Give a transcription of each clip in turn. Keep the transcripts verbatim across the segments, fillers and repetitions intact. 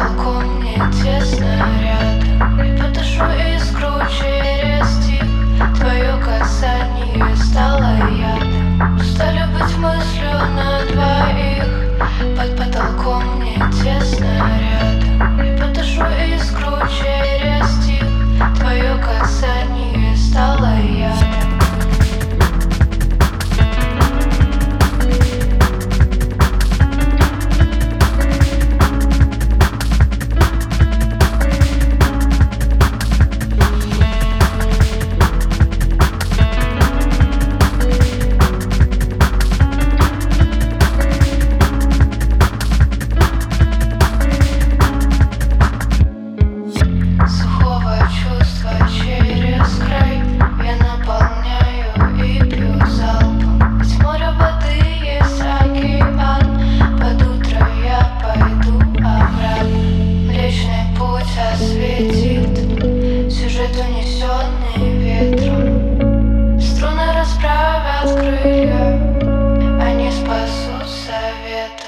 потолком мне тесно рядом. Я подышу искру через тик. Твое касание стало ядом. Устали быть мыслью на двоих. Под потолком мне тесно рядом. Я подышу искру через тик. Твое касание стало ядом. Сухого чувства через край я наполняю и пью залпом. Ведь море воды есть океан. Под утро я пойду обратно. Млечный путь осветит сюжет, унесенный ветром. Струны расправят крылья, они спасут советом.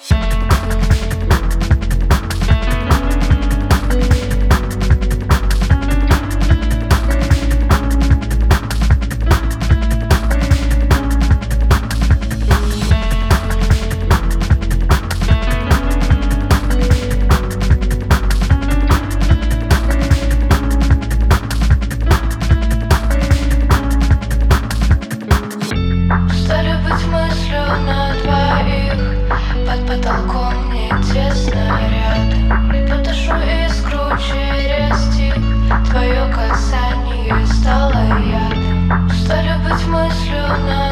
Устали быть мыслью на двоих. Под потолком мне тесно рядом. Я подышу искру через тик. Твое касание стало ядом. Устали быть мыслью на